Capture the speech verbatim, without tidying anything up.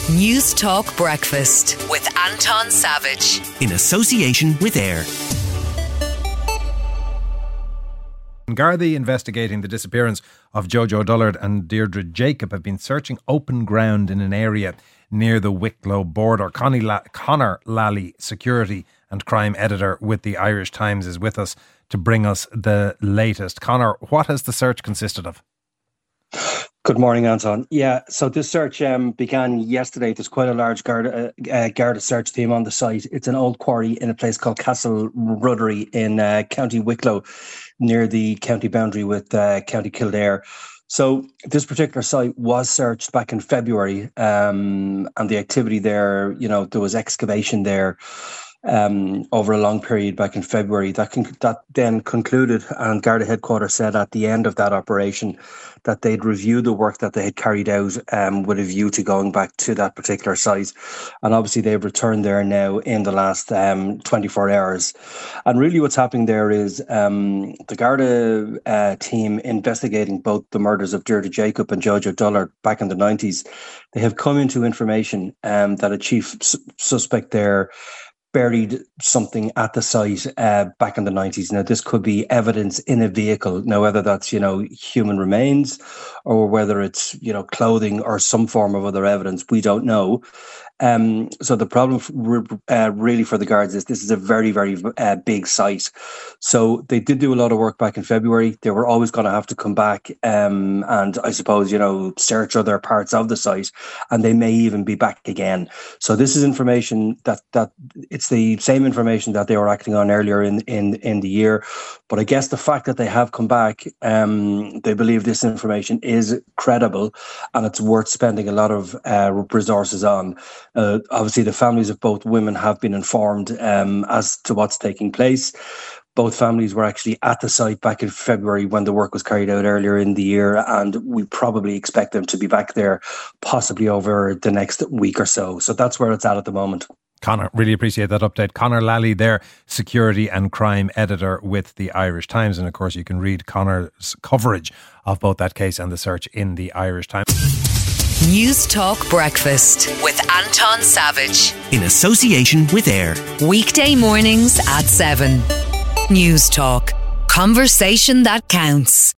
News Talk Breakfast with Anton Savage. In association with AIR. Gardaí investigating the disappearance of Jojo Dullard and Deirdre Jacob have been searching open ground in an area near the Wicklow border. Connie La- Conor Lally, security and crime editor with the Irish Times, is with us to bring us the latest. Conor, what has the search consisted of? Good morning, Anton. Yeah, so this search um, began yesterday. There's quite a large Garda, uh, Garda search team on the site. It's an old quarry in a place called Castle Ruddery in uh, County Wicklow, near the county boundary with uh, County Kildare. So this particular site was searched back in February, um, and the activity there, you know, there was excavation there um, over a long period back in February. That con- that then concluded, and Garda headquarters said at the end of that operation that they'd review the work that they had carried out um, with a view to going back to that particular site. And obviously they've returned there now in the last um, twenty-four hours. And really what's happening there is um, the Garda uh, team investigating both the murders of Deirdre Jacob and Jojo Dullard back in the nineties. They have come into information um, that a chief su- suspect there buried something at the site uh, back in the nineties. Now, this could be evidence in a vehicle. Now, whether that's, you know, human remains or whether it's, you know, clothing or some form of other evidence, we don't know. Um, so the problem uh, really for the guards is this is a very, very uh, big site. So they did do a lot of work back in February. They were always going to have to come back um, and I suppose, you know, search other parts of the site, and they may even be back again. So this is information that that it's the same information that they were acting on earlier in, in, in the year. But I guess the fact that they have come back, um, they believe this information is credible and it's worth spending a lot of uh, resources on. Uh, obviously, the families of both women have been informed um, as to what's taking place. Both families were actually at the site back in February when the work was carried out earlier in the year, and we probably expect them to be back there possibly over the next week or so. So that's where it's at at the moment. Conor, really appreciate that update. Conor Lally there, security and crime editor with the Irish Times. And of course, you can read Conor's coverage of both that case and the search in the Irish Times. News Talk Breakfast with Anton Savage. In association with AIR. Weekday mornings at seven. News Talk. Conversation that counts.